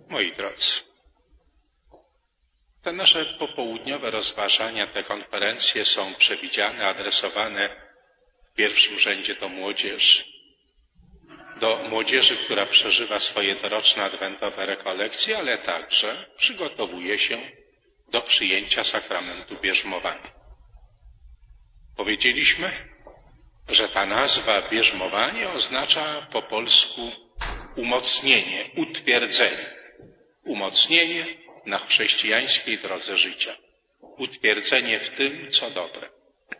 Moi drodzy, te nasze popołudniowe rozważania, te konferencje są przewidziane, adresowane w pierwszym rzędzie do młodzieży. Do młodzieży, która przeżywa swoje doroczne adwentowe rekolekcje, ale także przygotowuje się do przyjęcia sakramentu bierzmowania. Powiedzieliśmy, że ta nazwa bierzmowanie oznacza po polsku umocnienie, utwierdzenie. Umocnienie na chrześcijańskiej drodze życia. Utwierdzenie w tym, co dobre.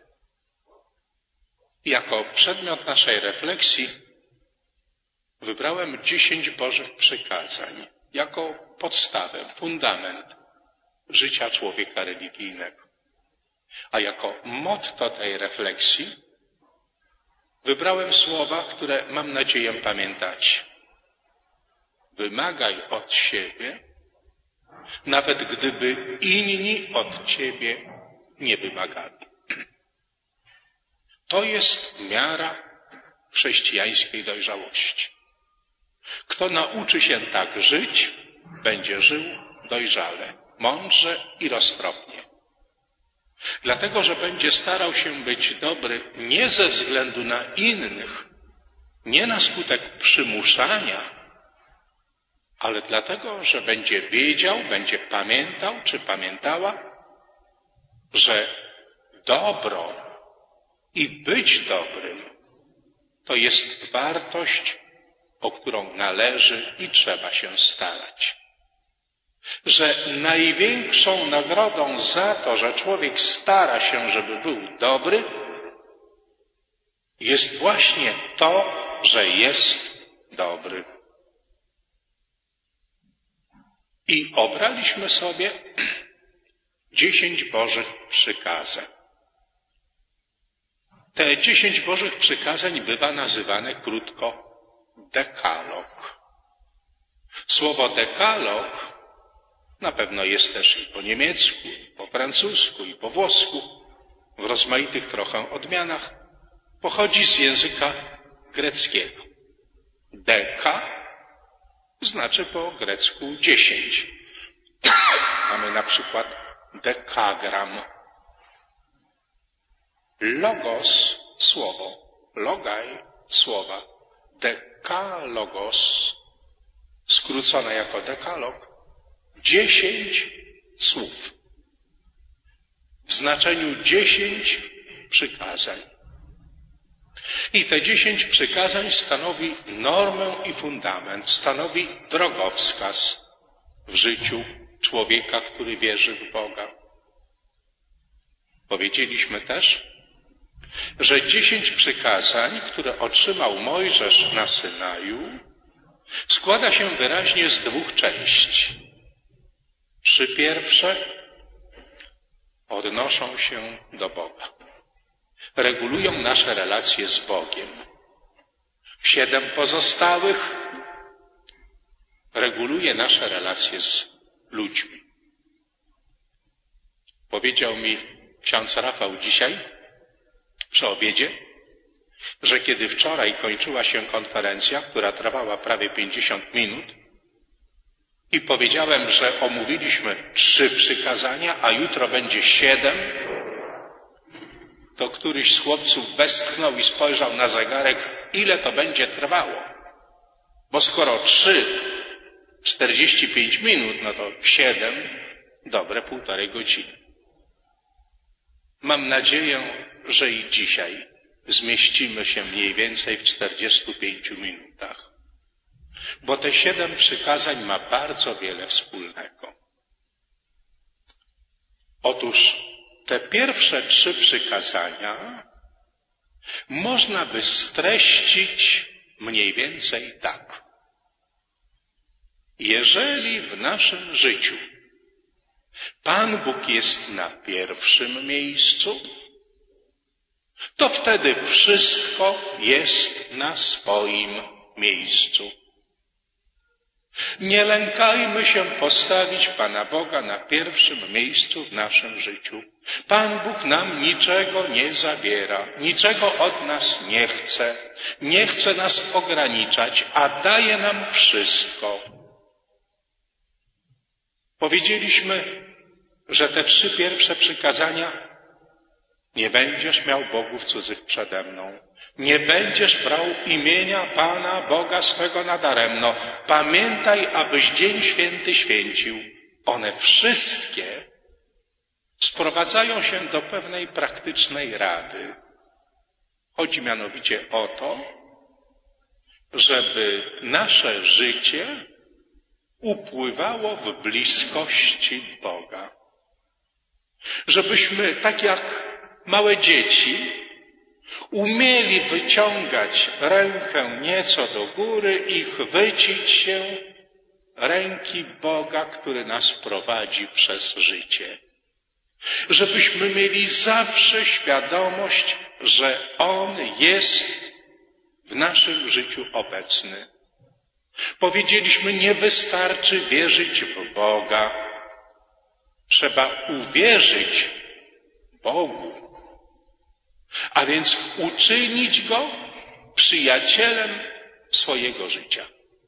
Jako przedmiot naszej refleksji wybrałem 10 Bożych przykazań jako podstawę, fundament życia człowieka religijnego. A jako motto tej refleksji wybrałem słowa, które mam nadzieję pamiętacie. Wymagaj od siebie, nawet gdyby inni od ciebie nie wymagali. To jest miara chrześcijańskiej dojrzałości. Kto nauczy się tak żyć, będzie żył dojrzale, mądrze i roztropnie. Dlatego, że będzie starał się być dobry nie ze względu na innych, nie na skutek przymuszania, ale dlatego, że będzie wiedział, będzie pamiętał czy pamiętała, że dobro i być dobrym to jest wartość, o którą należy i trzeba się starać. Że największą nagrodą za to, że człowiek stara się, żeby był dobry, jest właśnie to, że jest dobry. I obraliśmy sobie 10 Bożych przykazań. Te 10 Bożych przykazań bywa nazywane krótko dekalog. Słowo dekalog na pewno jest też i po niemiecku, i po francusku, i po włosku, w rozmaitych trochę odmianach, pochodzi z języka greckiego. Deka znaczy po grecku 10. Mamy na przykład dekagram. Logos, słowo, logaj, słowa, dekalogos, skrócone jako dekalog, 10 słów. W znaczeniu 10 przykazań. I te 10 przykazań stanowi normę i fundament, stanowi drogowskaz w życiu człowieka, który wierzy w Boga. Powiedzieliśmy też, że 10 przykazań, które otrzymał Mojżesz na Synaju, składa się wyraźnie z 2 części. 3 pierwsze odnoszą się do Boga. Regulują nasze relacje z Bogiem. 7 pozostałych reguluje nasze relacje z ludźmi. Powiedział mi ksiądz Rafał dzisiaj przy obiedzie, że kiedy wczoraj kończyła się konferencja, która trwała prawie 50 minut, i powiedziałem, że omówiliśmy 3 przykazania, a jutro będzie 7, to któryś z chłopców westchnął i spojrzał na zegarek, ile to będzie trwało. Bo skoro 3, 45 minut, no to 7, dobre 1,5 godziny. Mam nadzieję, że i dzisiaj zmieścimy się mniej więcej w 45 minutach. Bo te 7 przykazań ma bardzo wiele wspólnego. Otóż te pierwsze 3 przykazania można by streścić mniej więcej tak. Jeżeli w naszym życiu Pan Bóg jest na pierwszym miejscu, to wtedy wszystko jest na swoim miejscu. Nie lękajmy się postawić Pana Boga na pierwszym miejscu w naszym życiu. Pan Bóg nam niczego nie zabiera, niczego od nas nie chce nas ograniczać, a daje nam wszystko. Powiedzieliśmy, że te 3 pierwsze przykazania: nie będziesz miał bogów cudzych przede mną, nie będziesz brał imienia Pana Boga swego nadaremno, pamiętaj, abyś dzień święty święcił. One wszystkie sprowadzają się do pewnej praktycznej rady. Chodzi mianowicie o to, żeby nasze życie upływało w bliskości Boga. Żebyśmy, tak jak małe dzieci, umieli wyciągać rękę nieco do góry i chwycić się ręki Boga, który nas prowadzi przez życie. Żebyśmy mieli zawsze świadomość, że On jest w naszym życiu obecny. Powiedzieliśmy, nie wystarczy wierzyć w Boga. Trzeba uwierzyć Bogu, a więc uczynić Go przyjacielem swojego życia.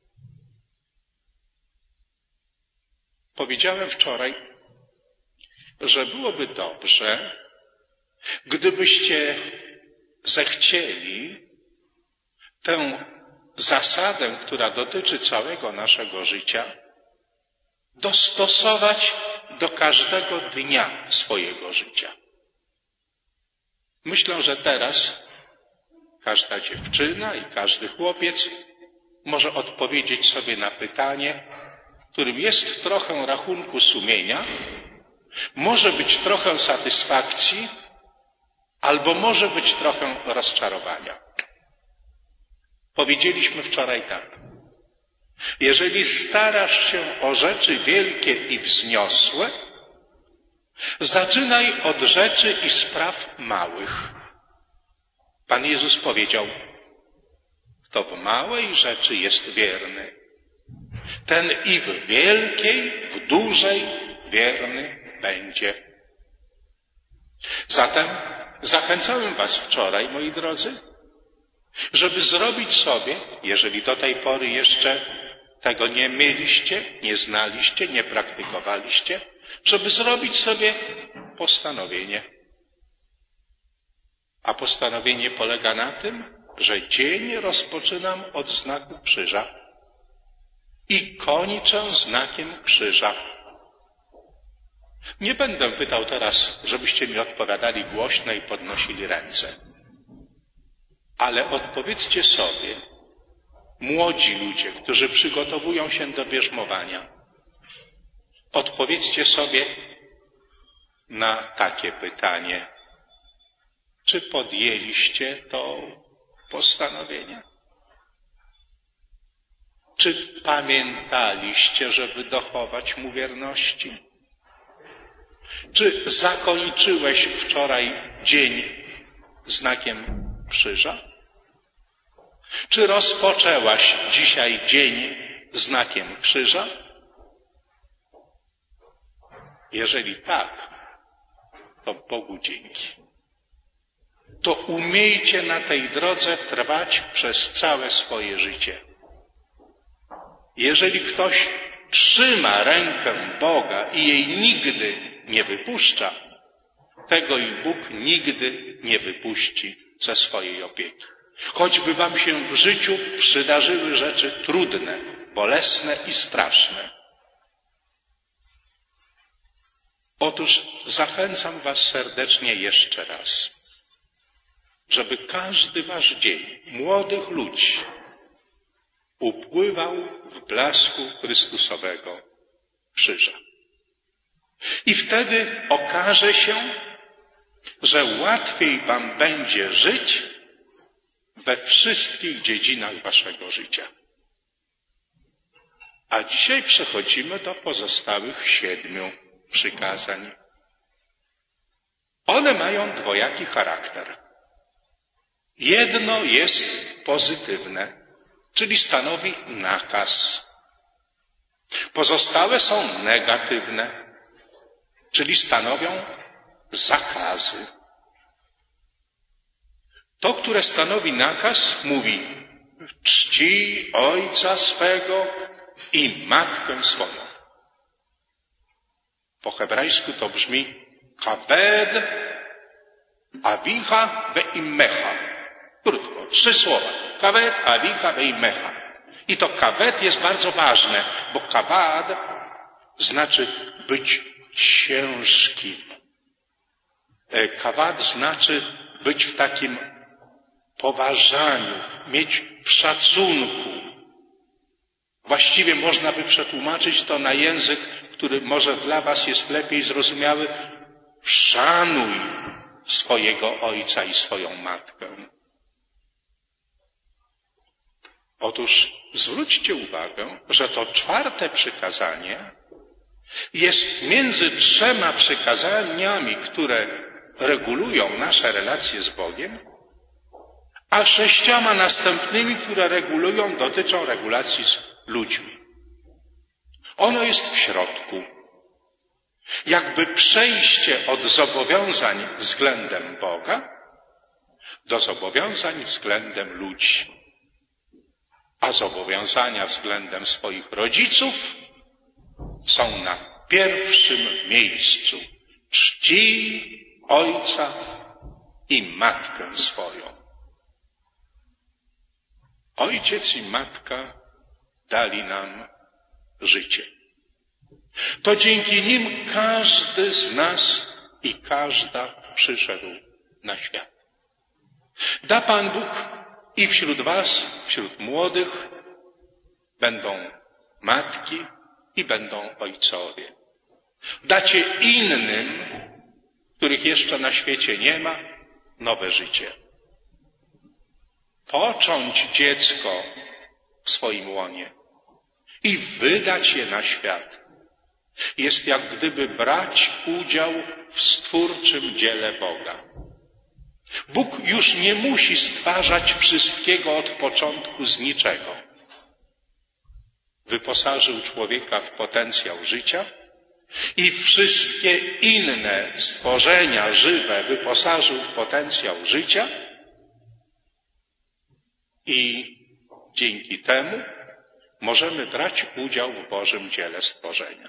Powiedziałem wczoraj, że byłoby dobrze, gdybyście zechcieli tę zasadę, która dotyczy całego naszego życia, dostosować do każdego dnia swojego życia. Myślę, że teraz każda dziewczyna i każdy chłopiec może odpowiedzieć sobie na pytanie, którym jest trochę rachunku sumienia, może być trochę satysfakcji, albo może być trochę rozczarowania. Powiedzieliśmy wczoraj tak: jeżeli starasz się o rzeczy wielkie i wzniosłe, zaczynaj od rzeczy i spraw małych. Pan Jezus powiedział: kto w małej rzeczy jest wierny, ten i w wielkiej, w dużej wierny będzie. Zatem zachęcałem was wczoraj, moi drodzy, żeby zrobić sobie, jeżeli do tej pory jeszcze tego nie mieliście, nie znaliście, nie praktykowaliście, żeby zrobić sobie postanowienie. A postanowienie polega na tym, że dzień rozpoczynam od znaku krzyża i kończę znakiem krzyża. Nie będę pytał teraz, żebyście mi odpowiadali głośno i podnosili ręce. Ale odpowiedzcie sobie, młodzi ludzie, którzy przygotowują się do bierzmowania, odpowiedzcie sobie na takie pytanie: czy podjęliście to postanowienie? Czy pamiętaliście, żeby dochować mu wierności? Czy zakończyłeś wczoraj dzień znakiem krzyża? Czy rozpoczęłaś dzisiaj dzień znakiem krzyża? Jeżeli tak, to Bogu dzięki. To umiejcie na tej drodze trwać przez całe swoje życie. Jeżeli ktoś trzyma rękę Boga i jej nigdy nie wypuszcza, tego i Bóg nigdy nie wypuści ze swojej opieki. Choćby wam się w życiu przydarzyły rzeczy trudne, bolesne i straszne. Otóż zachęcam was serdecznie jeszcze raz, żeby każdy wasz dzień, młodych ludzi, upływał w blasku Chrystusowego krzyża. I wtedy okaże się, że łatwiej wam będzie żyć we wszystkich dziedzinach waszego życia. A dzisiaj przechodzimy do pozostałych 7 przykazań. One mają dwojaki charakter. Jedno jest pozytywne, czyli stanowi nakaz. Pozostałe są negatywne, czyli stanowią zakazy. To, które stanowi nakaz, mówi: czcij ojca swego i matkę swoją. Po hebrajsku to brzmi kaved avicha veimmecha. Krótko, 3 słowa. Kaved avicha veimmecha. I to kaved jest bardzo ważne, bo kavad znaczy być ciężkim. Kavad znaczy być w takim poważaniu, mieć w szacunku. Właściwie można by przetłumaczyć to na język, który może dla was jest lepiej zrozumiały. Szanuj swojego ojca i swoją matkę. Otóż zwróćcie uwagę, że to 4. przykazanie jest między 3 przykazaniami, które regulują nasze relacje z Bogiem, a 6 następnymi, które dotyczą regulacji z ludźmi. Ono jest w środku. Jakby przejście od zobowiązań względem Boga do zobowiązań względem ludzi. A zobowiązania względem swoich rodziców są na pierwszym miejscu. Czcij ojca i matkę swoją. Ojciec i matka dali nam życie. To dzięki nim każdy z nas i każda przyszedł na świat. Da Pan Bóg i wśród was, wśród młodych, będą matki i będą ojcowie. Dacie innym, których jeszcze na świecie nie ma, nowe życie. Począć dziecko w swoim łonie i wydać je na świat jest jak gdyby brać udział w stwórczym dziele Boga. Bóg już nie musi stwarzać wszystkiego od początku z niczego. Wyposażył człowieka w potencjał życia i wszystkie inne stworzenia żywe wyposażył w potencjał życia i dzięki temu możemy brać udział w Bożym dziele stworzenia.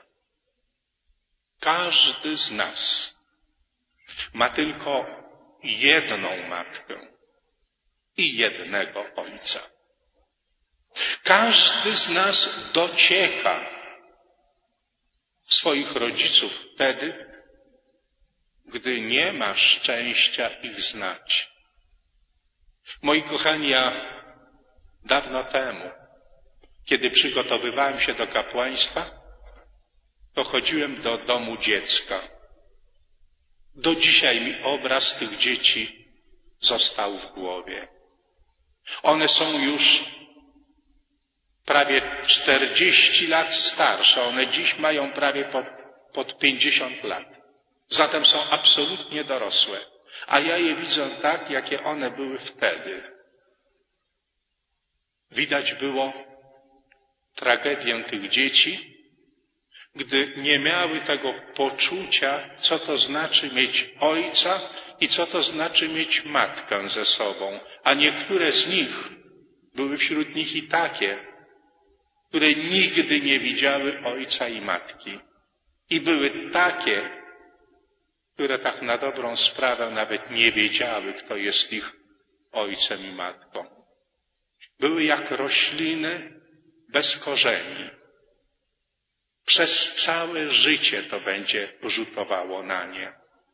Każdy z nas ma tylko jedną matkę i jednego ojca. Każdy z nas docieka swoich rodziców wtedy, gdy nie ma szczęścia ich znać. Moi kochani, ja dawno temu, kiedy przygotowywałem się do kapłaństwa, to chodziłem do domu dziecka. Do dzisiaj mi obraz tych dzieci został w głowie. One są już prawie 40 lat starsze. One dziś mają prawie pod 50 lat. Zatem są absolutnie dorosłe. A ja je widzę tak, jakie one były wtedy. Widać było tragedię tych dzieci, gdy nie miały tego poczucia, co to znaczy mieć ojca i co to znaczy mieć matkę ze sobą. A niektóre z nich, były wśród nich i takie, które nigdy nie widziały ojca i matki. I były takie, które tak na dobrą sprawę nawet nie wiedziały, kto jest ich ojcem i matką. Były jak rośliny bez korzeni. Przez całe życie to będzie rzutowało na nie.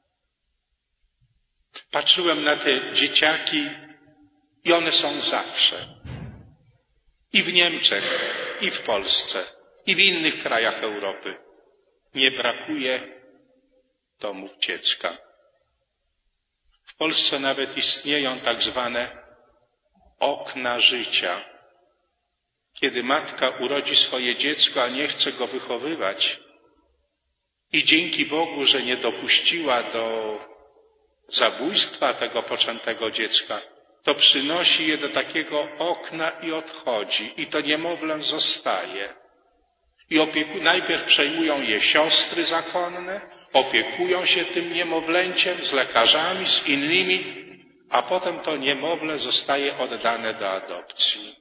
Patrzyłem na te dzieciaki i one są zawsze. I w Niemczech, i w Polsce, i w innych krajach Europy. Nie brakuje domów dziecka. W Polsce nawet istnieją tak zwane okna życia. Kiedy matka urodzi swoje dziecko, a nie chce go wychowywać i dzięki Bogu, że nie dopuściła do zabójstwa tego poczętego dziecka, to przynosi je do takiego okna i odchodzi. I to niemowlę zostaje. I najpierw przejmują je siostry zakonne, opiekują się tym niemowlęciem z lekarzami, z innymi, a potem to niemowlę zostaje oddane do adopcji.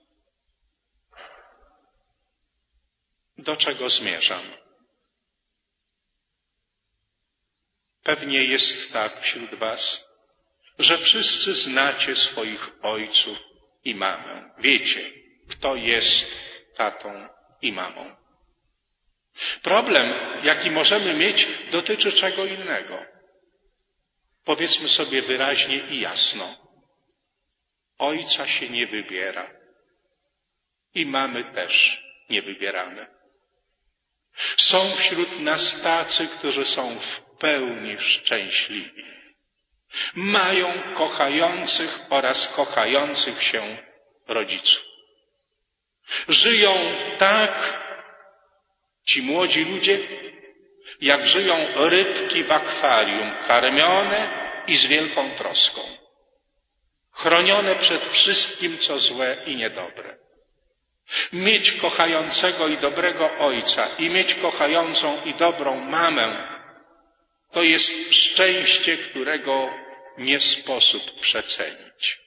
Do czego zmierzam? Pewnie jest tak wśród was, że wszyscy znacie swoich ojców i mamę. Wiecie, kto jest tatą i mamą. Problem, jaki możemy mieć, dotyczy czego innego. Powiedzmy sobie wyraźnie i jasno. Ojca się nie wybiera i mamy też nie wybieramy. Są wśród nas tacy, którzy są w pełni szczęśliwi. Mają kochających oraz kochających się rodziców. Żyją tak, ci młodzi ludzie, jak żyją rybki w akwarium, karmione i z wielką troską. Chronione przed wszystkim, co złe i niedobre. Mieć kochającego i dobrego ojca i mieć kochającą i dobrą mamę, to jest szczęście, którego nie sposób przecenić.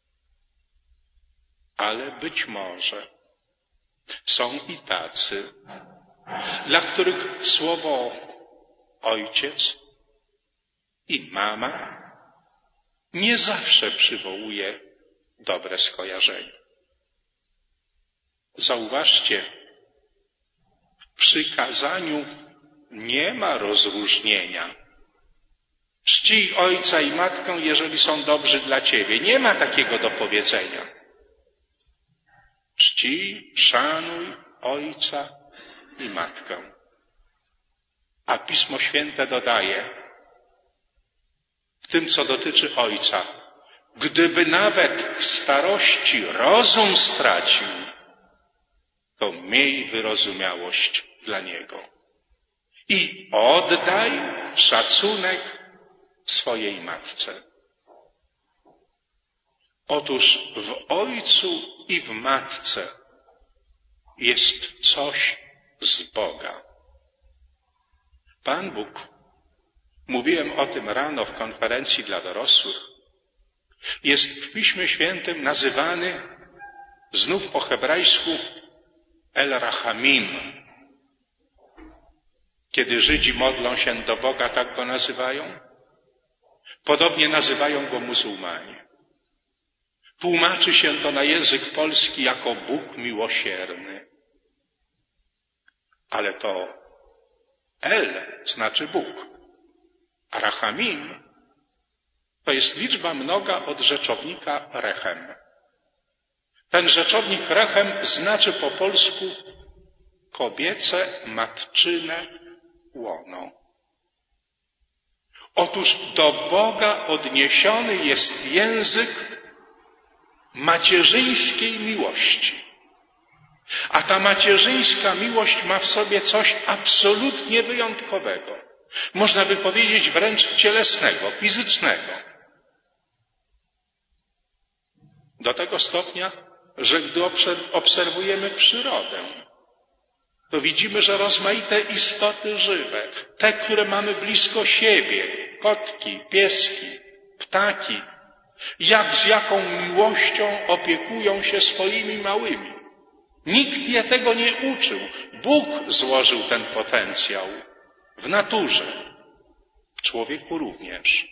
Ale być może są i tacy, dla których słowo ojciec i mama nie zawsze przywołuje dobre skojarzenie. Zauważcie, w przykazaniu nie ma rozróżnienia. Czcij ojca i matkę, jeżeli są dobrzy dla ciebie. Nie ma takiego do powiedzenia. Czcij, szanuj ojca i matkę. A Pismo Święte dodaje, w tym co dotyczy ojca, gdyby nawet w starości rozum stracił, to miej wyrozumiałość dla niego. I oddaj szacunek swojej matce. Otóż w ojcu i w matce jest coś z Boga. Pan Bóg, mówiłem o tym rano w konferencji dla dorosłych, jest w Piśmie Świętym nazywany znów po hebrajsku El-Rachamim. Kiedy Żydzi modlą się do Boga, tak go nazywają. Podobnie nazywają go muzułmanie. Tłumaczy się to na język polski jako Bóg miłosierny. Ale to El znaczy Bóg, a Rachamim to jest liczba mnoga od rzeczownika rechem. Ten rzeczownik rechem znaczy po polsku kobiece, matczyne łono. Otóż do Boga odniesiony jest język macierzyńskiej miłości. A ta macierzyńska miłość ma w sobie coś absolutnie wyjątkowego. Można by powiedzieć wręcz cielesnego, fizycznego. Do tego stopnia, że gdy obserwujemy przyrodę, to widzimy, że rozmaite istoty żywe, te, które mamy blisko siebie, kotki, pieski, ptaki, z jaką miłością opiekują się swoimi małymi. Nikt je tego nie uczył. Bóg złożył ten potencjał w naturze, w człowieku również.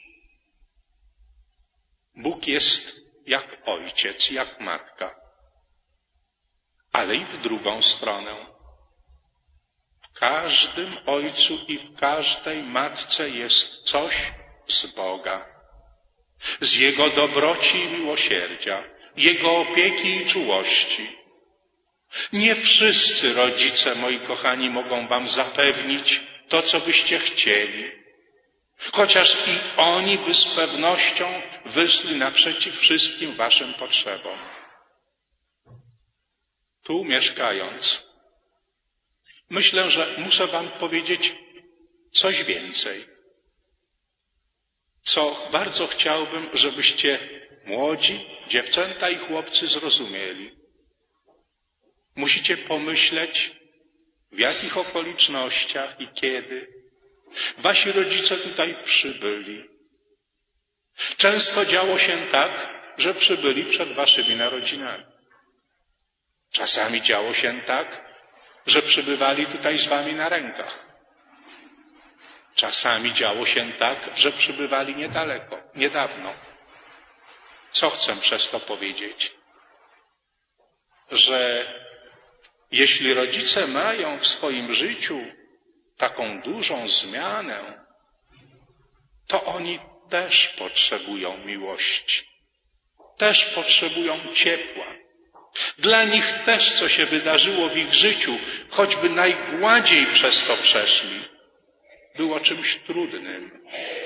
Bóg jest jak ojciec, jak matka, ale i w drugą stronę. W każdym ojcu i w każdej matce jest coś z Boga, z Jego dobroci i miłosierdzia, Jego opieki i czułości. Nie wszyscy rodzice, moi kochani, mogą wam zapewnić to, co byście chcieli, chociaż i oni by z pewnością wyszli naprzeciw wszystkim waszym potrzebom. Tu mieszkając, myślę, że muszę wam powiedzieć coś więcej, co bardzo chciałbym, żebyście młodzi, dziewczęta i chłopcy zrozumieli. Musicie pomyśleć, w jakich okolicznościach i kiedy wasi rodzice tutaj przybyli. Często działo się tak, że przybyli przed waszymi narodzinami. Czasami działo się tak, że przybywali tutaj z wami na rękach. Czasami działo się tak, że przybywali niedawno. Co chcę przez to powiedzieć? Że jeśli rodzice mają w swoim życiu taką dużą zmianę, to oni też potrzebują miłości, też potrzebują ciepła. Dla nich też, co się wydarzyło w ich życiu, choćby najgładziej przez to przeszli, było czymś trudnym.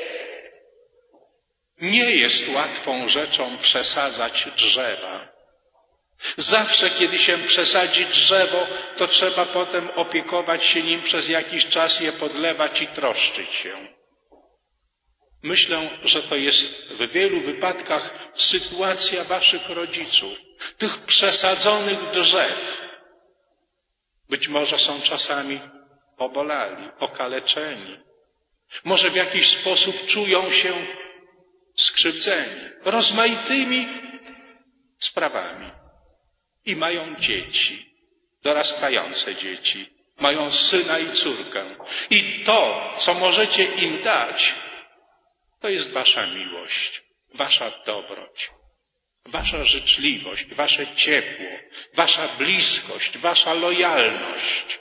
Nie jest łatwą rzeczą przesadzać drzewa. Zawsze, kiedy się przesadzi drzewo, to trzeba potem opiekować się nim przez jakiś czas, je podlewać i troszczyć się. Myślę, że to jest w wielu wypadkach sytuacja waszych rodziców, tych przesadzonych drzew. Być może są czasami obolali, okaleczeni. Może w jakiś sposób czują się skrzywdzeni rozmaitymi sprawami. I mają dzieci, dorastające dzieci, mają syna i córkę. I to, co możecie im dać, to jest wasza miłość, wasza dobroć, wasza życzliwość, wasze ciepło, wasza bliskość, wasza lojalność.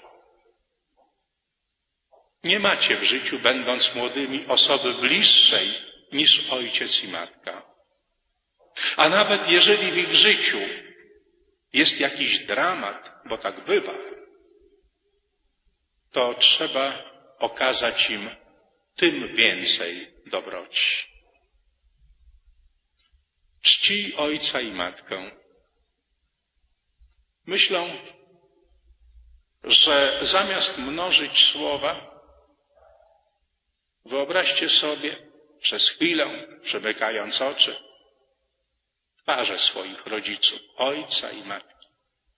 Nie macie w życiu, będąc młodymi, osoby bliższej niż ojciec i matka. A nawet jeżeli w ich życiu jest jakiś dramat, bo tak bywa, to trzeba okazać im tym więcej dobroci. Czcij ojca i matkę. Myślę, że zamiast mnożyć słowa, wyobraźcie sobie przez chwilę, przymykając oczy, twarze swoich rodziców, ojca i matki.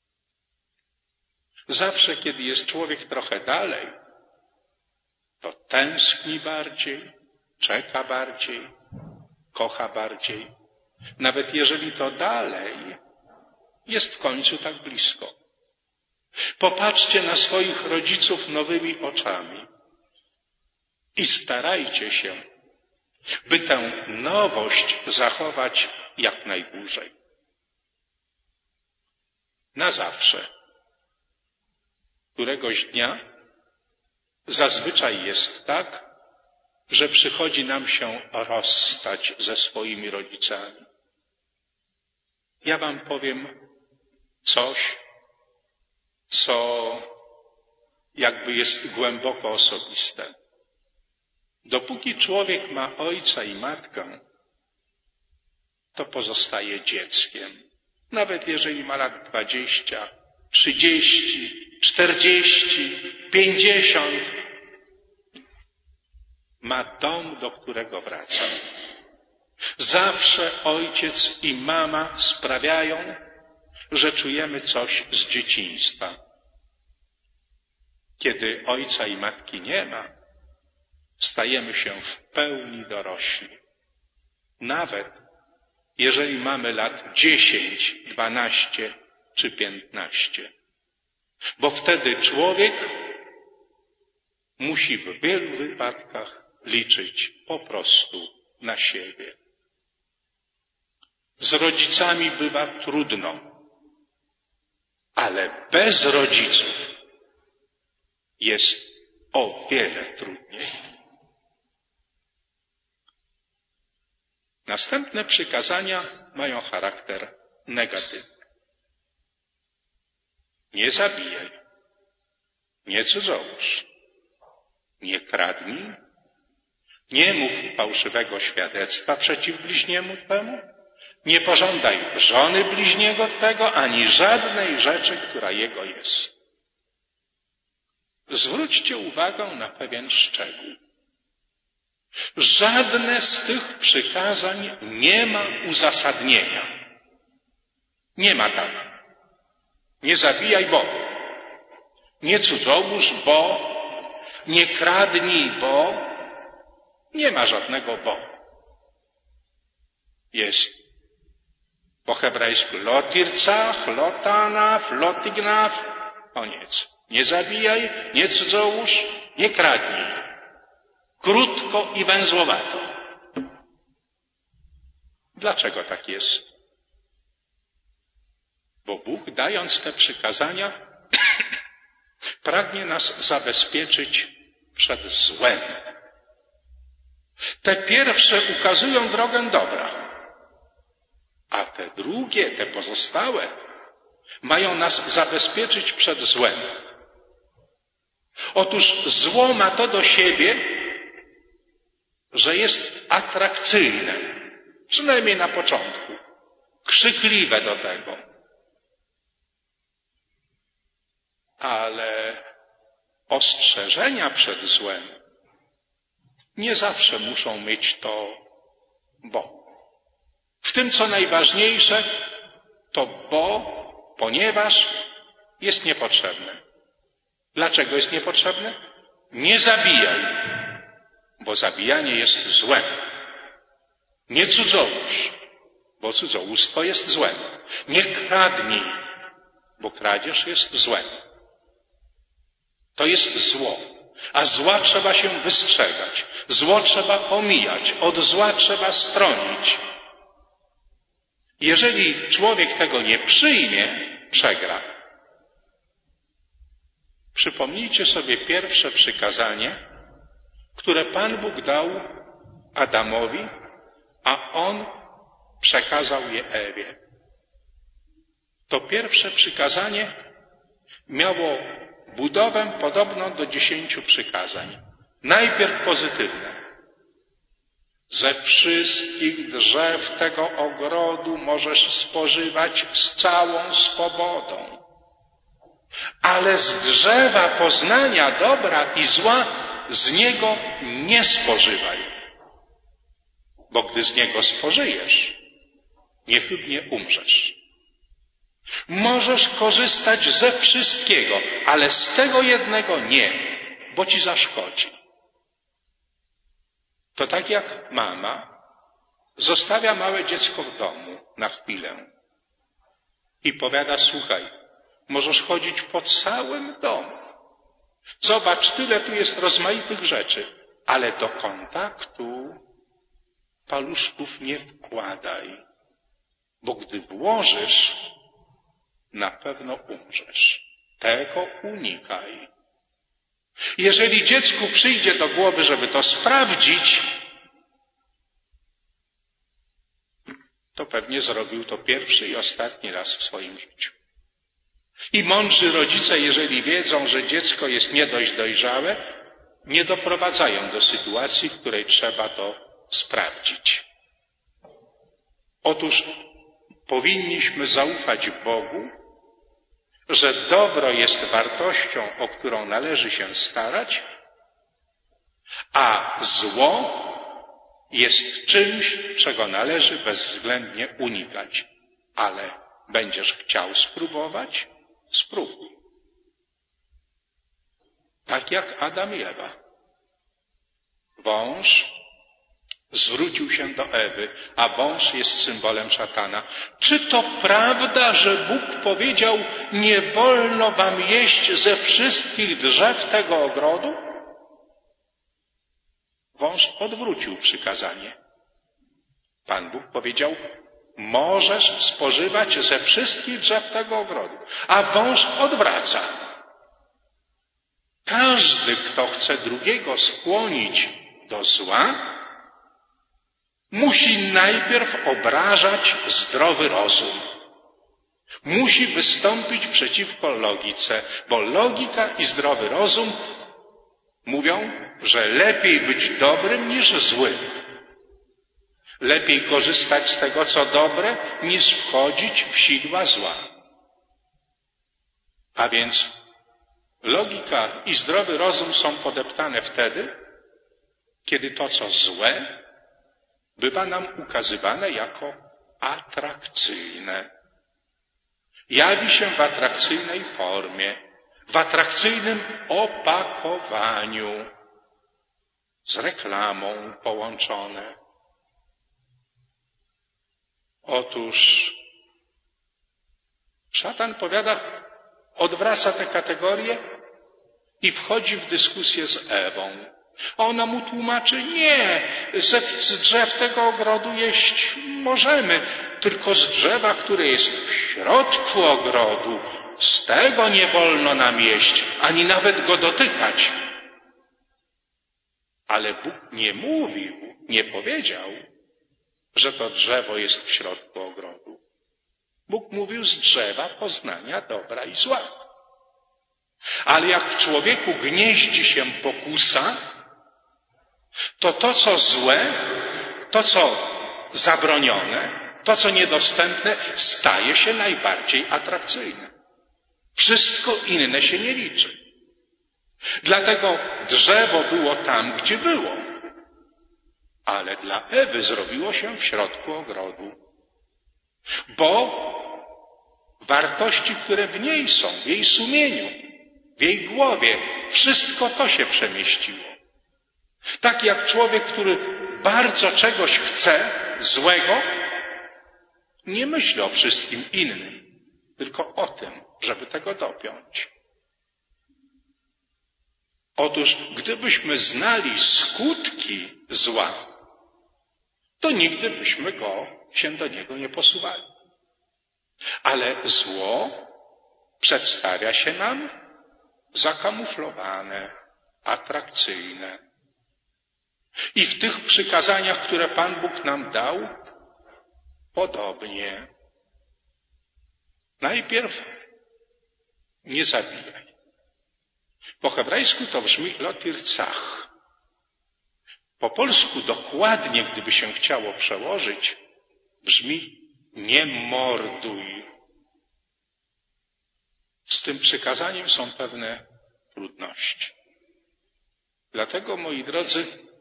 Zawsze, kiedy jest człowiek trochę dalej, to tęskni bardziej, czeka bardziej, kocha bardziej. Nawet jeżeli to dalej jest w końcu tak blisko. Popatrzcie na swoich rodziców nowymi oczami i starajcie się, by tę nowość zachować jak najdłużej. Na zawsze. Któregoś dnia zazwyczaj jest tak, że przychodzi nam się rozstać ze swoimi rodzicami. Ja wam powiem coś, co jakby jest głęboko osobiste. Dopóki człowiek ma ojca i matkę, to pozostaje dzieckiem. Nawet jeżeli ma lat 20, 30, 40, 50, ma dom, do którego wraca. Zawsze ojciec i mama sprawiają, że czujemy coś z dzieciństwa. Kiedy ojca i matki nie ma, stajemy się w pełni dorośli. Nawet jeżeli mamy lat 10, 12 czy 15. Bo wtedy człowiek musi w wielu wypadkach liczyć po prostu na siebie. Z rodzicami bywa trudno, ale bez rodziców jest o wiele trudniej. Następne przykazania mają charakter negatywny. Nie zabijaj, nie cudzołóż, nie kradnij, nie mów fałszywego świadectwa przeciw bliźniemu twemu, nie pożądaj żony bliźniego twego, ani żadnej rzeczy, która jego jest. Zwróćcie uwagę na pewien szczegół. Żadne z tych przykazań nie ma uzasadnienia. Nie ma tak. Nie zabijaj, bo. Nie cudzołóż, bo. Nie kradnij, bo. Nie ma żadnego bo. Jest po hebrajsku lotircach, lotanaf, lotignaf. Koniec. Nie zabijaj, nie cudzołóż, nie kradnij. krótko i węzłowato. Dlaczego tak jest? Bo Bóg, dając te przykazania, pragnie nas zabezpieczyć przed złem. Te pierwsze ukazują drogę dobra, a te drugie, te pozostałe, mają nas zabezpieczyć przed złem. Otóż zło ma to do siebie, że jest atrakcyjne, przynajmniej na początku, krzykliwe do tego. Ale ostrzeżenia przed złem nie zawsze muszą mieć to bo. W tym, co najważniejsze, to ponieważ jest niepotrzebne. Dlaczego jest niepotrzebne? Nie zabijaj, bo zabijanie jest złem. Nie cudzołóż, bo cudzołóstwo jest złem. Nie kradnij, bo kradzież jest złem. To jest zło, a zła trzeba się wystrzegać. Zło trzeba omijać, od zła trzeba stronić. Jeżeli człowiek tego nie przyjmie, przegra. Przypomnijcie sobie pierwsze przykazanie, które Pan Bóg dał Adamowi, a on przekazał je Ewie. To pierwsze przykazanie miało budowę podobną do 10 przykazań. Najpierw pozytywne. Ze wszystkich drzew tego ogrodu możesz spożywać z całą swobodą. Ale z drzewa poznania dobra i zła z niego nie spożywaj. Bo gdy z niego spożyjesz, niechybnie umrzesz. Możesz korzystać ze wszystkiego, ale z tego jednego nie, bo ci zaszkodzi. To tak jak mama zostawia małe dziecko w domu na chwilę i powiada: słuchaj, możesz chodzić po całym domu. Zobacz, tyle tu jest rozmaitych rzeczy, ale do kontaktu paluszków nie wkładaj, bo gdy włożysz, na pewno umrzesz. Tego unikaj. Jeżeli dziecku przyjdzie do głowy, żeby to sprawdzić, to pewnie zrobił to pierwszy i ostatni raz w swoim życiu. I mądrzy rodzice, jeżeli wiedzą, że dziecko jest nie dość dojrzałe, nie doprowadzają do sytuacji, w której trzeba to sprawdzić. Otóż powinniśmy zaufać Bogu, że dobro jest wartością, o którą należy się starać, a zło jest czymś, czego należy bezwzględnie unikać. Ale będziesz chciał spróbować? Spróbuj. Tak jak Adam i Ewa. Wąż zwrócił się do Ewy, a wąż jest symbolem szatana. Czy to prawda, że Bóg powiedział: nie wolno wam jeść ze wszystkich drzew tego ogrodu? Wąż odwrócił przykazanie. Pan Bóg powiedział: możesz spożywać ze wszystkich drzew tego ogrodu. A wąż odwraca. Każdy, kto chce drugiego skłonić do zła, musi najpierw obrażać zdrowy rozum. Musi wystąpić przeciwko logice, bo logika i zdrowy rozum mówią, że lepiej być dobrym niż złym. Lepiej korzystać z tego, co dobre, niż wchodzić w sidła zła. A więc logika i zdrowy rozum są podeptane wtedy, kiedy to, co złe, bywa nam ukazywane jako atrakcyjne. Jawi się w atrakcyjnej formie, w atrakcyjnym opakowaniu, z reklamą połączone. Otóż szatan, powiada, odwraca te kategorie i wchodzi w dyskusję z Ewą. A ona mu tłumaczy, nie, z drzew tego ogrodu jeść możemy, tylko z drzewa, które jest w środku ogrodu, z tego nie wolno nam jeść, ani nawet go dotykać. Ale Bóg nie mówił, nie powiedział, że to drzewo jest w środku ogrodu. Bóg mówił z drzewa poznania dobra i zła. Ale jak w człowieku gnieździ się pokusa, to to, co złe, to, co zabronione, to, co niedostępne, staje się najbardziej atrakcyjne. Wszystko inne się nie liczy. Dlatego drzewo było tam, gdzie było, ale dla Ewy zrobiło się w środku ogrodu. Bo wartości, które w niej są, w jej sumieniu, w jej głowie, wszystko to się przemieściło. Tak jak człowiek, który bardzo czegoś chce, złego, nie myśli o wszystkim innym, tylko o tym, żeby tego dopiąć. Otóż, gdybyśmy znali skutki zła, to nigdy byśmy się do niego nie posuwali. Ale zło przedstawia się nam zakamuflowane, atrakcyjne. I w tych przykazaniach, które Pan Bóg nam dał, podobnie. Najpierw nie zabijaj. Po hebrajsku to brzmi lo tircach. Po polsku dokładnie, gdyby się chciało przełożyć, brzmi nie morduj. Z tym przykazaniem są pewne trudności. Dlatego, moi drodzy,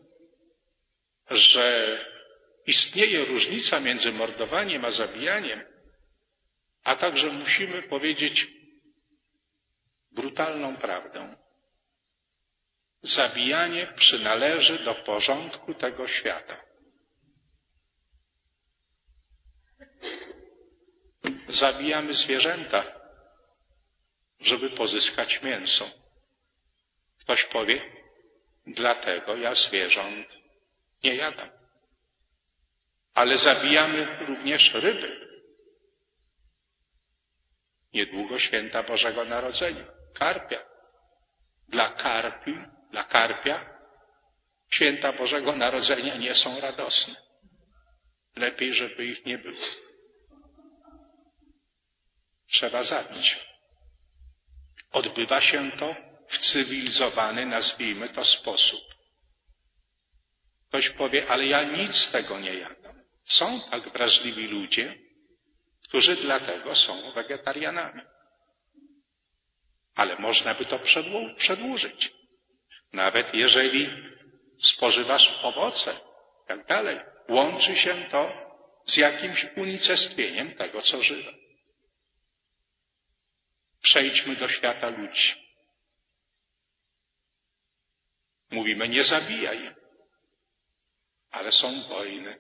że istnieje różnica między mordowaniem a zabijaniem, a także musimy powiedzieć brutalną prawdę. Zabijanie przynależy do porządku tego świata. Zabijamy zwierzęta, żeby pozyskać mięso. Ktoś powie, dlatego ja zwierząt nie jadam. Ale zabijamy również ryby. Niedługo święta Bożego Narodzenia, karpia. Dla karpia święta Bożego Narodzenia nie są radosne. Lepiej, żeby ich nie było. Trzeba zabić. Odbywa się to w cywilizowany, nazwijmy to, sposób. Ktoś powie, ale ja nic z tego nie jadam. Są tak wrażliwi ludzie, którzy dlatego są wegetarianami. Ale można by to przedłużyć. Nawet jeżeli spożywasz owoce, tak dalej, łączy się to z jakimś unicestwieniem tego, co żywe. Przejdźmy do świata ludzi. Mówimy, nie zabijaj, ale są wojny.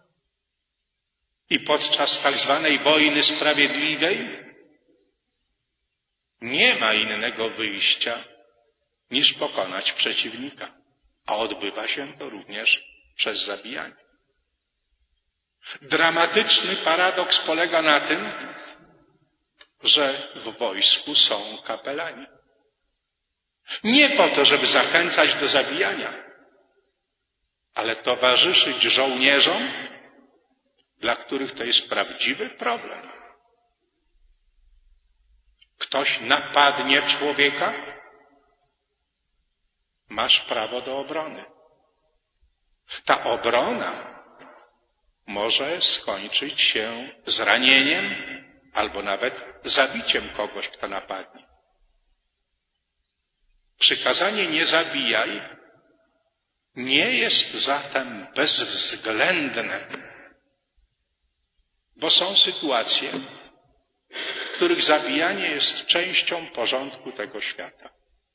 I podczas tak zwanej wojny sprawiedliwej nie ma innego wyjścia, niż pokonać przeciwnika. A odbywa się to również przez zabijanie. Dramatyczny paradoks polega na tym, że w wojsku są kapelani. Nie po to, żeby zachęcać do zabijania, ale towarzyszyć żołnierzom, dla których to jest prawdziwy problem. Ktoś napadnie człowieka, masz prawo do obrony. Ta obrona może skończyć się zranieniem albo nawet zabiciem kogoś, kto napadnie. Przykazanie nie zabijaj nie jest zatem bezwzględne, bo są sytuacje, w których zabijanie jest częścią porządku tego świata.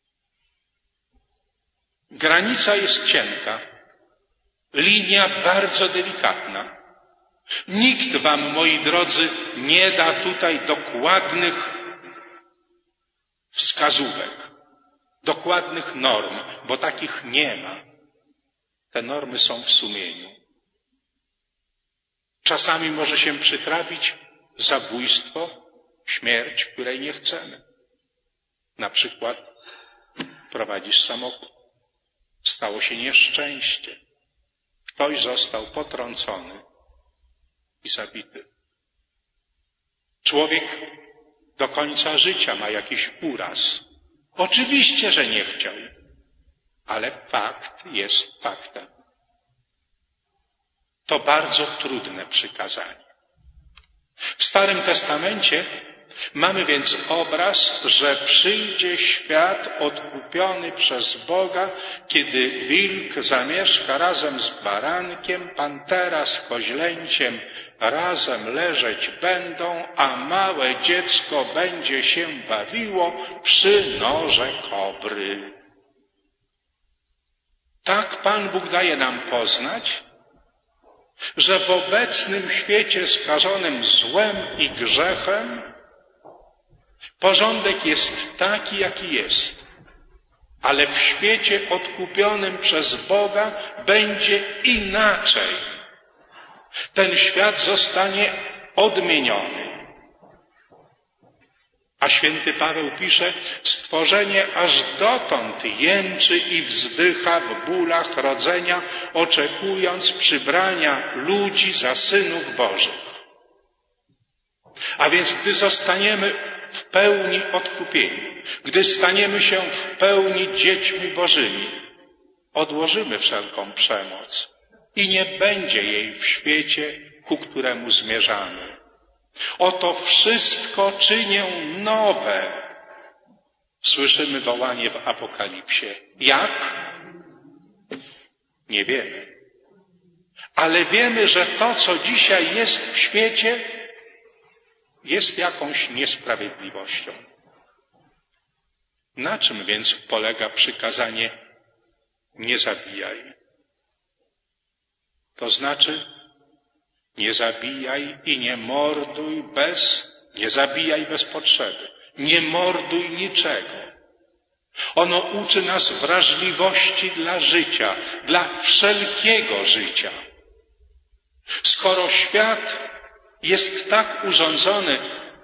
Granica jest cienka, linia bardzo delikatna. Nikt wam, moi drodzy, nie da tutaj dokładnych wskazówek, dokładnych norm, bo takich nie ma. Te normy są w sumieniu. Czasami może się przytrafić zabójstwo, śmierć, której nie chcemy. Na przykład prowadzisz samochód. Stało się nieszczęście. Ktoś został potrącony i zabity. Człowiek do końca życia ma jakiś uraz. Oczywiście, że nie chciał, ale fakt jest faktem. To bardzo trudne przykazanie. W Starym Testamencie mamy więc obraz, że przyjdzie świat odkupiony przez Boga, kiedy wilk zamieszka razem z barankiem, pantera z koźlęciem razem leżeć będą, a małe dziecko będzie się bawiło przy noże kobry. Tak Pan Bóg daje nam poznać, że w obecnym świecie skażonym złem i grzechem porządek jest taki, jaki jest, ale w świecie odkupionym przez Boga będzie inaczej. Ten świat zostanie odmieniony. A święty Paweł pisze, stworzenie aż dotąd jęczy i wzdycha w bólach rodzenia, oczekując przybrania ludzi za synów Bożych. A więc gdy zostaniemy w pełni odkupieni, gdy staniemy się w pełni dziećmi Bożymi, odłożymy wszelką przemoc i nie będzie jej w świecie, ku któremu zmierzamy. Oto wszystko czynię nowe. Słyszymy wołanie w Apokalipsie. Jak? Nie wiemy. Ale wiemy, że to, co dzisiaj jest w świecie, jest jakąś niesprawiedliwością. Na czym więc polega przykazanie nie zabijaj? To znaczy nie zabijaj i nie zabijaj bez potrzeby. Nie morduj niczego. Ono uczy nas wrażliwości dla życia, dla wszelkiego życia. Skoro świat jest tak urządzony,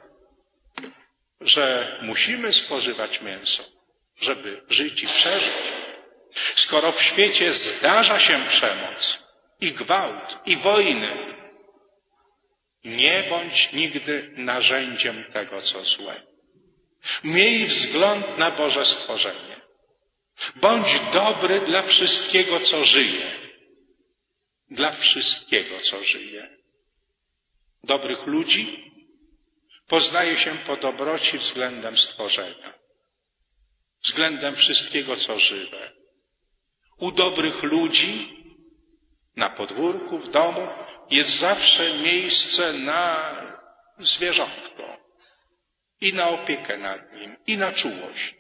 że musimy spożywać mięso, żeby żyć i przeżyć, skoro w świecie zdarza się przemoc i gwałt i wojny, nie bądź nigdy narzędziem tego, co złe. Miej wzgląd na Boże stworzenie. Bądź dobry dla wszystkiego, co żyje. Dla wszystkiego, co żyje. Dobrych ludzi poznaje się po dobroci względem stworzenia. Względem wszystkiego, co żywe. U dobrych ludzi na podwórku, w domu jest zawsze miejsce na zwierzątko i na opiekę nad nim, i na czułość.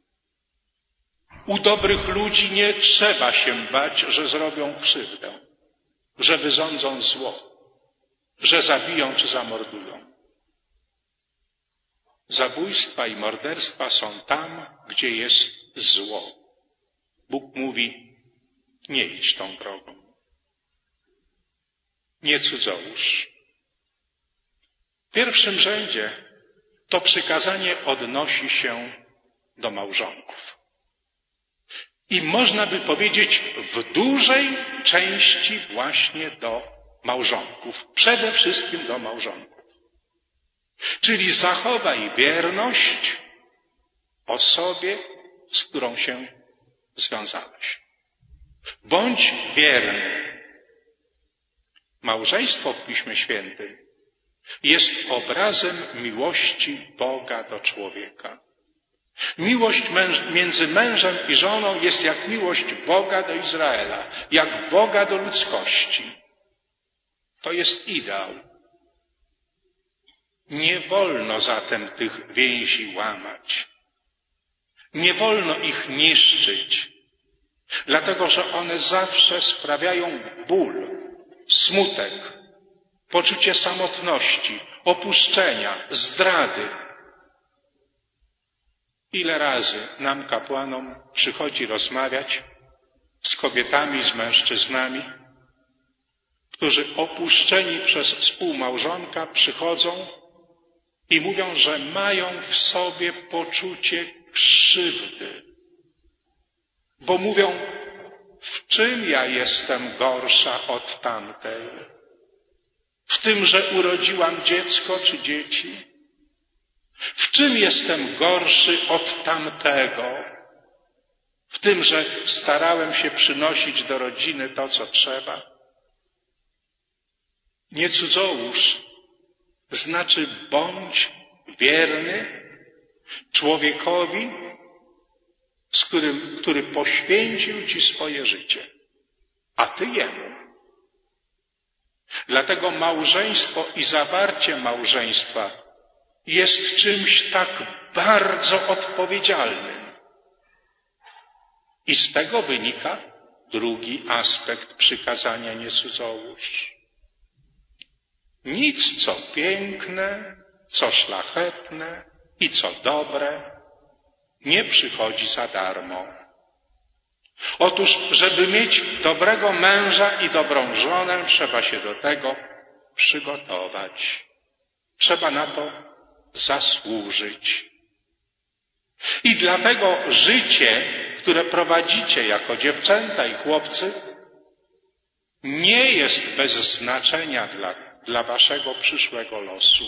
U dobrych ludzi nie trzeba się bać, że zrobią krzywdę, że wyrządzą zło, że zabiją czy zamordują. Zabójstwa i morderstwa są tam, gdzie jest zło. Bóg mówi, nie idź tą drogą. Nie cudzołóż. W pierwszym rzędzie to przykazanie odnosi się do małżonków. I można by powiedzieć w dużej części właśnie do małżonków. Przede wszystkim do małżonków. Czyli zachowaj wierność osobie, z którą się związałeś. Bądź wierny. Małżeństwo w Piśmie Świętym jest obrazem miłości Boga do człowieka. Miłość między mężem i żoną jest jak miłość Boga do Izraela, jak Boga do ludzkości. To jest ideał. Nie wolno zatem tych więzi łamać. Nie wolno ich niszczyć, dlatego że one zawsze sprawiają ból, smutek, poczucie samotności, opuszczenia, zdrady. Ile razy nam, kapłanom, przychodzi rozmawiać z kobietami, z mężczyznami, którzy opuszczeni przez współmałżonka przychodzą i mówią, że mają w sobie poczucie krzywdy, bo mówią, w czym ja jestem gorsza od tamtej? W tym, że urodziłam dziecko czy dzieci? W czym jestem gorszy od tamtego? W tym, że starałem się przynosić do rodziny to, co trzeba? Nie cudzołóż znaczy bądź wierny człowiekowi, który poświęcił ci swoje życie, a ty jemu. Dlatego małżeństwo i zawarcie małżeństwa jest czymś tak bardzo odpowiedzialnym. I z tego wynika drugi aspekt przykazania nie cudzołóż. Nic, co piękne, co szlachetne i co dobre, nie przychodzi za darmo. Otóż, żeby mieć dobrego męża i dobrą żonę, trzeba się do tego przygotować. Trzeba na to zasłużyć. I dlatego życie, które prowadzicie jako dziewczęta i chłopcy, nie jest bez znaczenia dla waszego przyszłego losu.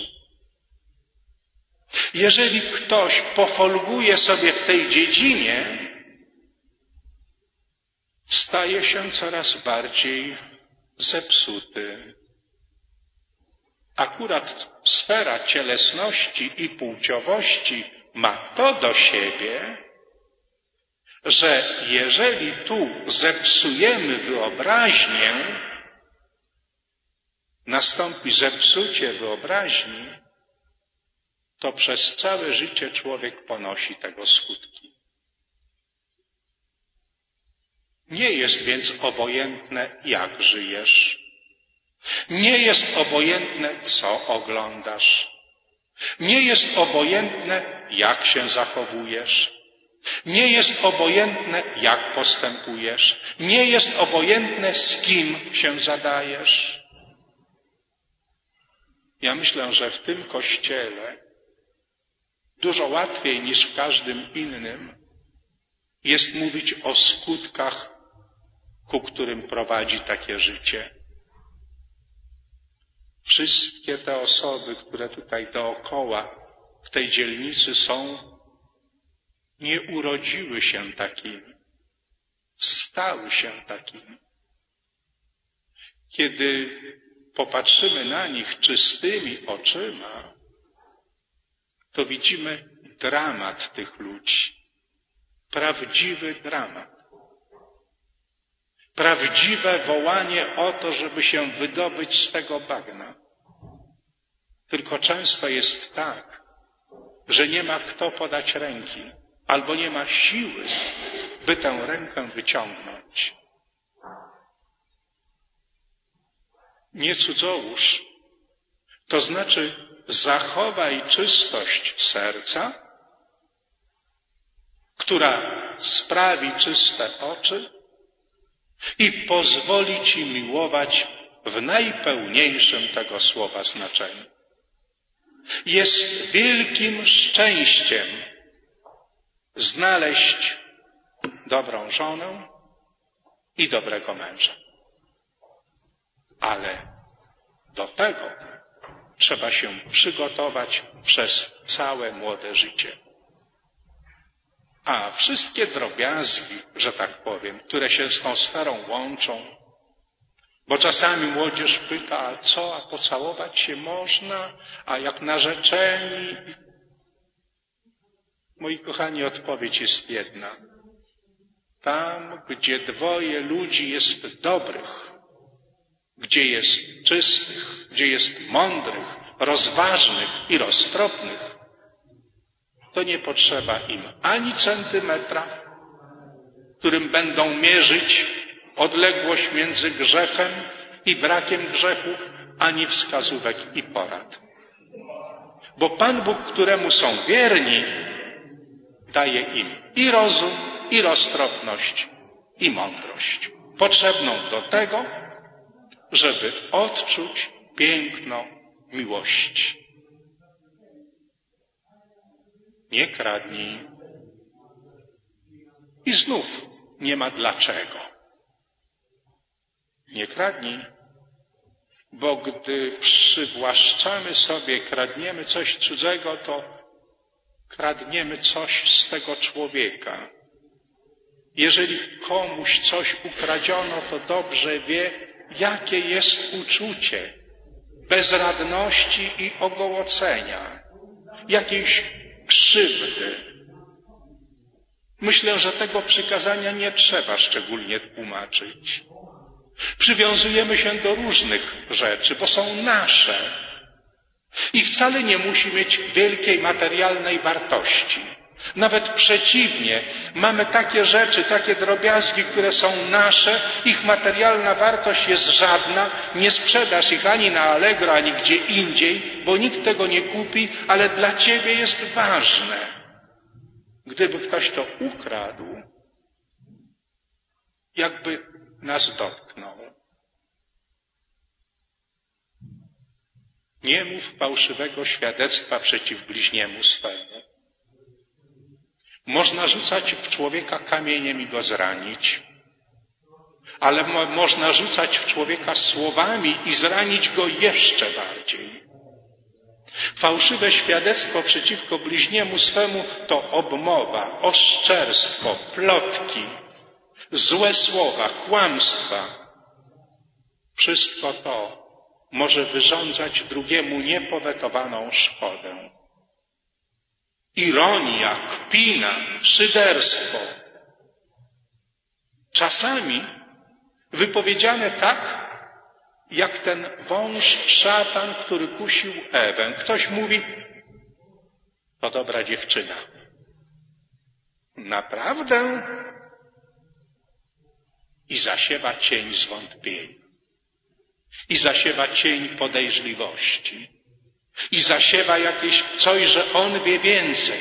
Jeżeli ktoś pofolguje sobie w tej dziedzinie, staje się coraz bardziej zepsuty. Akurat sfera cielesności i płciowości ma to do siebie, że jeżeli tu zepsujemy wyobraźnię, nastąpi zepsucie wyobraźni, to przez całe życie człowiek ponosi tego skutki. Nie jest więc obojętne, jak żyjesz. Nie jest obojętne, co oglądasz. Nie jest obojętne, jak się zachowujesz. Nie jest obojętne, jak postępujesz. Nie jest obojętne, z kim się zadajesz. Ja myślę, że w tym Kościele dużo łatwiej niż w każdym innym jest mówić o skutkach, ku którym prowadzi takie życie. Wszystkie te osoby, które tutaj dookoła w tej dzielnicy są, nie urodziły się takimi, stały się takimi. Kiedy popatrzymy na nich czystymi oczyma, to widzimy dramat tych ludzi. Prawdziwy dramat. Prawdziwe wołanie o to, żeby się wydobyć z tego bagna. Tylko często jest tak, że nie ma kto podać ręki, albo nie ma siły, by tę rękę wyciągnąć. Nie cudzołóż, to znaczy zachowaj czystość serca, która sprawi czyste oczy i pozwoli ci miłować w najpełniejszym tego słowa znaczeniu. Jest wielkim szczęściem znaleźć dobrą żonę i dobrego męża. Ale do tego trzeba się przygotować przez całe młode życie. A wszystkie drobiazgi, że tak powiem, które się z tą sferą łączą, bo czasami młodzież pyta, a co, a pocałować się można, a jak narzeczeni? Moi kochani, odpowiedź jest jedna. Tam, gdzie dwoje ludzi jest dobrych, gdzie jest czystych, gdzie jest mądrych, rozważnych i roztropnych, to nie potrzeba im ani centymetra, którym będą mierzyć odległość między grzechem i brakiem grzechu, ani wskazówek i porad. Bo Pan Bóg, któremu są wierni, daje im i rozum, i roztropność, i mądrość, potrzebną do tego, żeby odczuć piękno miłości. Nie kradnij. I znów nie ma dlaczego. Nie kradnij, bo gdy przywłaszczamy sobie, kradniemy coś cudzego, to kradniemy coś z tego człowieka. Jeżeli komuś coś ukradziono, to dobrze wie, jakie jest uczucie bezradności i ogołocenia, jakiejś krzywdy. Myślę, że tego przykazania nie trzeba szczególnie tłumaczyć. Przywiązujemy się do różnych rzeczy, bo są nasze i wcale nie musi mieć wielkiej materialnej wartości. Nawet przeciwnie, mamy takie rzeczy, takie drobiazgi, które są nasze, ich materialna wartość jest żadna, nie sprzedasz ich ani na Allegro, ani gdzie indziej, bo nikt tego nie kupi, ale dla ciebie jest ważne. Gdyby ktoś to ukradł, jakby nas dotknął. Nie mów fałszywego świadectwa przeciw bliźniemu swemu. Można rzucać w człowieka kamieniem i go zranić, ale można rzucać w człowieka słowami i zranić go jeszcze bardziej. Fałszywe świadectwo przeciwko bliźniemu swemu to obmowa, oszczerstwo, plotki, złe słowa, kłamstwa. Wszystko to może wyrządzać drugiemu niepowetowaną szkodę. Ironia, kpina, szyderstwo. Czasami wypowiedziane tak, jak ten wąż szatan, który kusił Ewę. Ktoś mówi, to dobra dziewczyna. Naprawdę? I zasiewa cień zwątpienia. I zasiewa cień podejrzliwości. I zasiewa jakieś coś, że on wie więcej.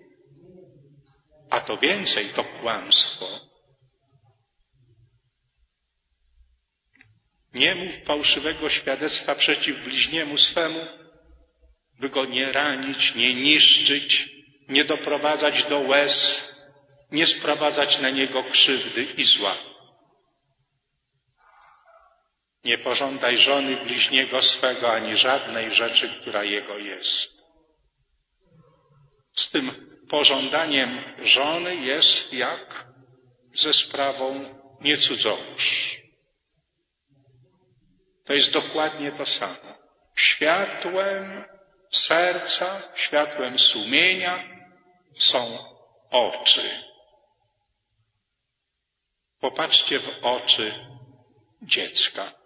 A to więcej to kłamstwo. Nie mów fałszywego świadectwa przeciw bliźniemu swemu, by go nie ranić, nie niszczyć, nie doprowadzać do łez, nie sprowadzać na niego krzywdy i zła. Nie pożądaj żony bliźniego swego, ani żadnej rzeczy, która jego jest. Z tym pożądaniem żony jest jak ze sprawą nie cudzołóż. To jest dokładnie to samo. Światłem serca, światłem sumienia są oczy. Popatrzcie w oczy dziecka.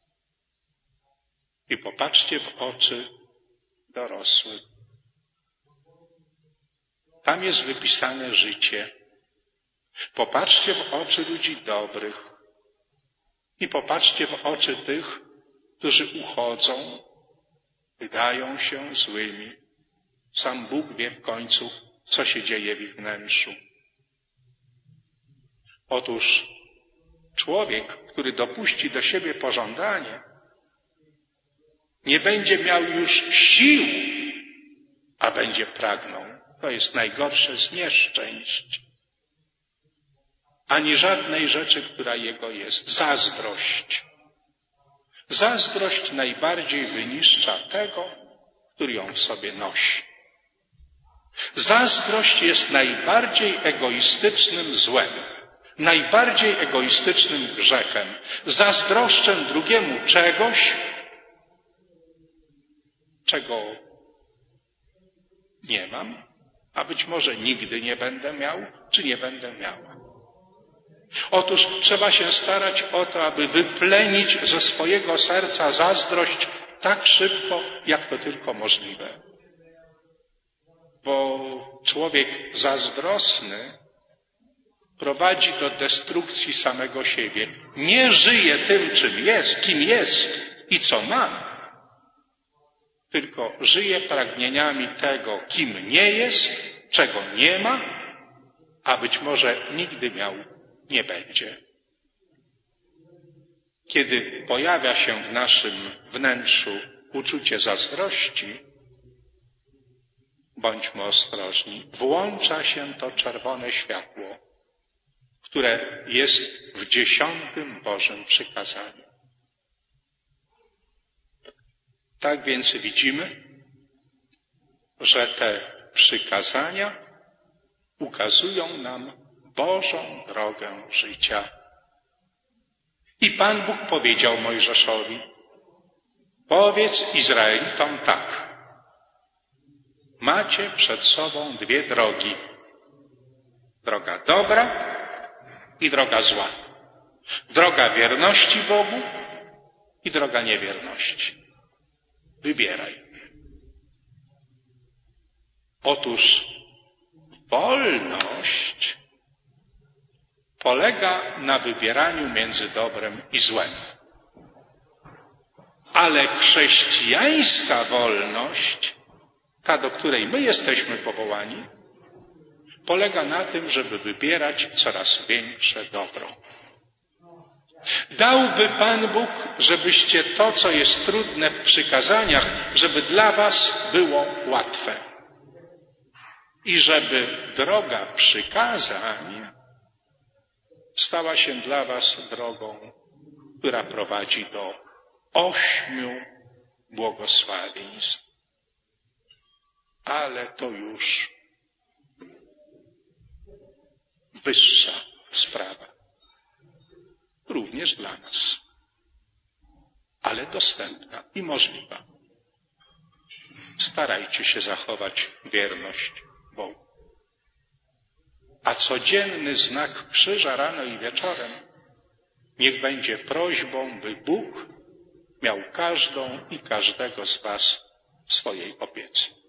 I popatrzcie w oczy dorosłych. Tam jest wypisane życie. Popatrzcie w oczy ludzi dobrych. I popatrzcie w oczy tych, którzy uchodzą, wydają się złymi. Sam Bóg wie w końcu, co się dzieje w ich wnętrzu. Otóż człowiek, który dopuści do siebie pożądanie, nie będzie miał już sił, a będzie pragnął. To jest najgorsze z nieszczęść. Ani żadnej rzeczy, która jego jest. Zazdrość. Zazdrość najbardziej wyniszcza tego, który ją w sobie nosi. Zazdrość jest najbardziej egoistycznym złem, najbardziej egoistycznym grzechem. Zazdroszczę drugiemu czegoś, czego nie mam, a być może nigdy nie będę miał, czy nie będę miała. Otóż trzeba się starać o to, aby wyplenić ze swojego serca zazdrość tak szybko, jak to tylko możliwe. Bo człowiek zazdrosny prowadzi do destrukcji samego siebie. Nie żyje tym, czym jest, kim jest i co ma, tylko żyje pragnieniami tego, kim nie jest, czego nie ma, a być może nigdy miał nie będzie. Kiedy pojawia się w naszym wnętrzu uczucie zazdrości, bądźmy ostrożni, włącza się to czerwone światło, które jest w 10. Bożym przykazaniu. Tak więc widzimy, że te przykazania ukazują nam Bożą drogę życia. I Pan Bóg powiedział Mojżeszowi: powiedz Izraelitom tak: macie przed sobą 2 drogi. Droga dobra i droga zła. Droga wierności Bogu i droga niewierności. Wybieraj. Otóż wolność polega na wybieraniu między dobrem i złem. Ale chrześcijańska wolność, ta, do której my jesteśmy powołani, polega na tym, żeby wybierać coraz większe dobro. Dałby Pan Bóg, żebyście to, co jest trudne w przykazaniach, żeby dla was było łatwe. I żeby droga przykazań stała się dla was drogą, która prowadzi do 8 błogosławieństw. Ale to już wyższa sprawa. Również dla nas. Ale dostępna i możliwa. Starajcie się zachować wierność Bogu. A codzienny znak krzyża rano i wieczorem niech będzie prośbą, by Bóg miał każdą i każdego z was w swojej opiece.